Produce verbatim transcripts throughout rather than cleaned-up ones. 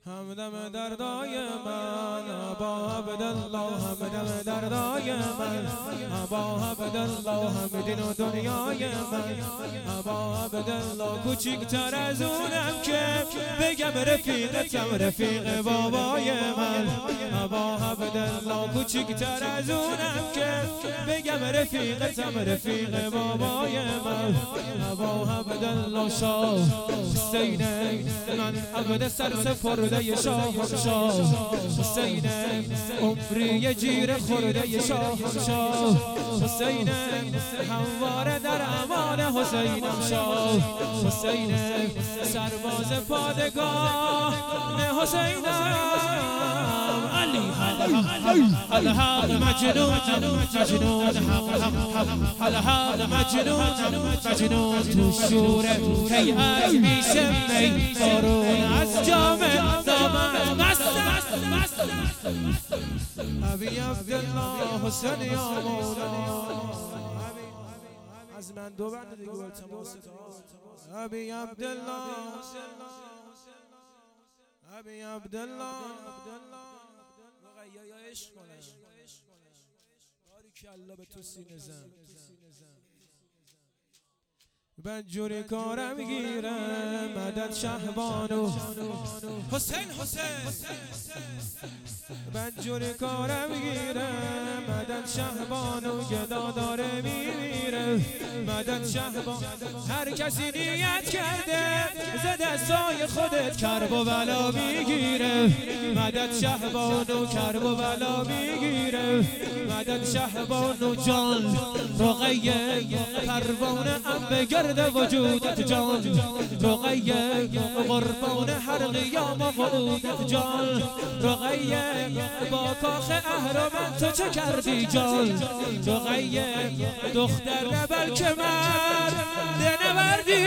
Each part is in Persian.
همدم دردای من با عبدالله، همدم دردای من با عبدالله، هم دین و دنیای من با عبدالله. کوچیک‌تر از اونم که بگم رفیقتم، رفیق بابای من با عبدالله. کوچیک‌تر از اونم که بگم رفیقتم، رفیق بابای من با عبدالله. شاه حسین من عبد سرسپرده شاه شاه حسین، عمری جیر خورده شاه شاه حسین، همواره در امان حسینم شاه حسین، سرباز پادگاه نه حسینم علی الحق مجنون مجنون الحق مجنون مجنون تو شور هیئت میشه می بارون از جامه دامن مست ابی عبدالله حسین یا مولا. از من دو بند دیگه التماس ابی عبدالله ابی عبدالله یا عشق کنه باری که الله به تو سینه زن. بدجوری کارم گیره مدد شهبانو حسین حسین، بدجوری کارم گیره مدد شهبانو، گدا داره میمیره مدد شهبان. هر کسی نیت کرده ز دستای خودت کرب و بلا میگیره مدد شهبانو، کرب و بلا میگیره مدد شهبانو. جان رقیه پروانه ام به گرد وجودت جان، رقیه قربان هر قیام و وعودت جان، رقیه با کاخ اهرمن تو چه کردی جان، رقیه دختر بلکه مرد نبردی،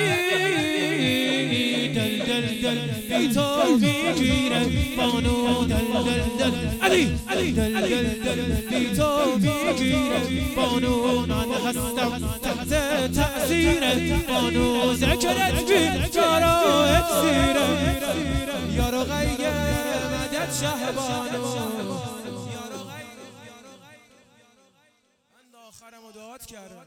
دل دل دل بی تو میگیره بانو، دل دل دل علی علی دل دل دل بی تو میگیره بانو. من هستم تحت تأثیر بانو، ذکرت بی جارو اکسیره یا رقیه مدد شهبانو. من آخرم و دعات کردم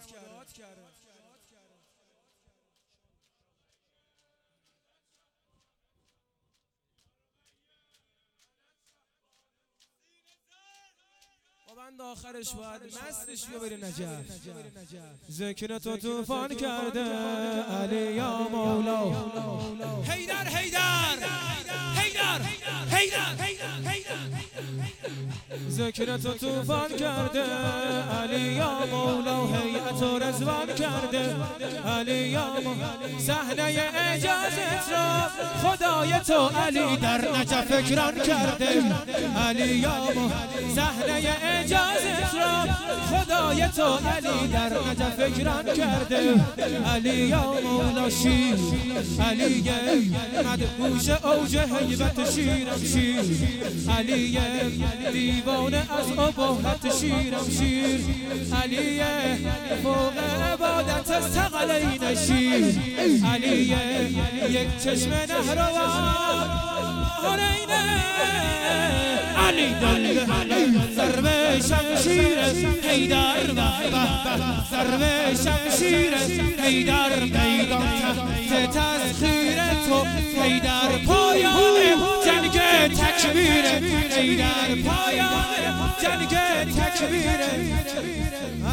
بند آخرش باید مستش بیا بری نجف. ذکر تو توفان کرده علی یا مولا. حیدر حیدر حیدر حیدر ذکر تو توفان کرده علی یا مولا، هیئت و رضوان کرده علی یا مولا. صحنه اجازت را خدای تو علی در نجف اکران کرده علی یا مولا. صحنه اجازت را خدای تو علی در نجف اکران کرده علی یا مولا. شیر علی مدهوش اوج هیبت شیرم شیر، علی دیوانه از ابهت شیرم شیر، علی فوق عبادت از ثقلین شیر، علی یک چشم نهروان هرینه علی دل ضرب شمشیر حیدر ضرب شمشیر حیدر میدان تحت تسخیر تو حیدر پایان جنگ تکبیر حیدر پایان جنگ تکبیر